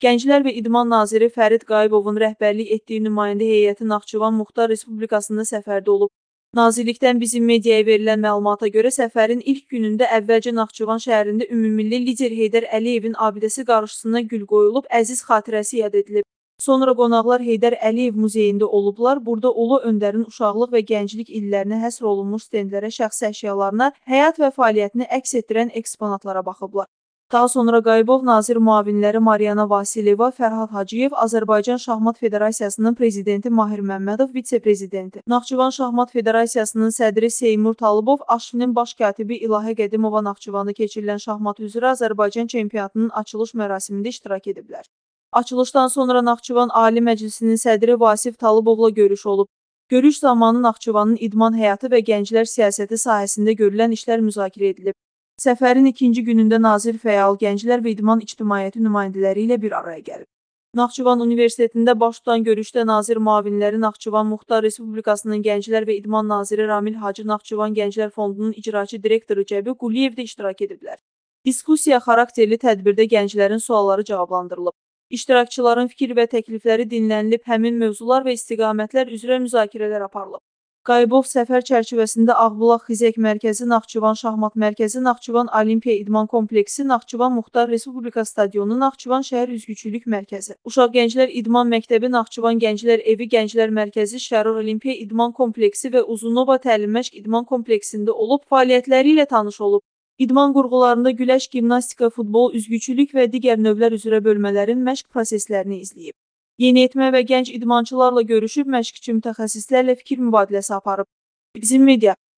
Gənclər və İdman naziri Fərid Qayıbovun rəhbərlik etdiyi nümayəndə heyəti Naxçıvan Muxtar Respublikasında səfərdə olub. Nazirlikdən bizim mediaya verilən məlumata görə səfərin ilk günündə əvvəlcə Naxçıvan şəhərində ümummilli lider Heydər Əliyevin abidəsi qarşısına gül qoyulub, əziz xatirəsi yad edilib. Sonra qonaqlar Heydər Əliyev muzeyində olublar. Burada Ulu Öndərin uşaqlıq və gənclik illərinə həsr olunmuş stendlərə, şəxsi əşyalarına, həyat və fəaliyyətini əks etdirən eksponatlara baxıblar. Daha sonra Qayıbov nazir müavinləri Mariana Vasilyeva, Fərhad Hacıyev, Azərbaycan Şahmat Federasiyasının prezidenti Mahir Məmmədov, vitse-prezidenti, Naxçıvan Şahmat Federasiyasının sədri Seymur Talıbov, AŞFİ-nin baş katibi İlahə Qədimova Naxçıvanda keçirilən şahmat üzrə Azərbaycan çempionatının açılış mərasimində iştirak ediblər. Açılışdan sonra Naxçıvan Ali Məclisinin sədri Vasif Talıbovla görüş olub. Görüş zamanı Naxçıvanın idman həyatı və gənclər siyasəti sahəsində görülən işlər müzakirə edilib. Səfərin ikinci günündə nazir fəal gənclər və idman ictimaiyyəti nümayəndələri ilə bir araya gəlib. Naxçıvan Universitetində baş tutan görüşdə nazir müavinləri Naxçıvan Muxtar Respublikasının Gənclər və İdman naziri Ramil Hacı, Naxçıvan Gənclər Fondunun icraçı direktoru Cəbi Quliyev də iştirak ediblər. Diskussiya xarakterli tədbirdə gənclərin sualları cavablandırılıb. İştirakçıların fikir və təklifləri dinlənilib, həmin mövzular və istiqamətlər üzrə müzakirələr aparılıb. Qayıbov səfər çərçivəsində Ağbulaq Xizək Mərkəzi, Naxçıvan Şahmat Mərkəzi, Naxçıvan Olimpiya İdman Kompleksi, Naxçıvan Muxtar Respublika Stadionu, Naxçıvan Şəhər Üzgüçülük Mərkəzi, Uşaq Gənclər İdman Məktəbi, Naxçıvan Gənclər Evi, Gənclər Mərkəzi, Şərur Olimpiya İdman Kompleksi və Uzunova Təlim-Məşq İdman Kompleksində olub, fəaliyyətləri ilə tanış olub. İdman qurğularında güləş, gimnastika, futbol, üzgüçülük və digər növlər üzrə bölmələrin məşq proseslərini izləyib. Yeniyetmə və gənc idmançılarla görüşüb, məşqçi mütəxəssislərlə fikir mübadiləsi aparıb. Bizim media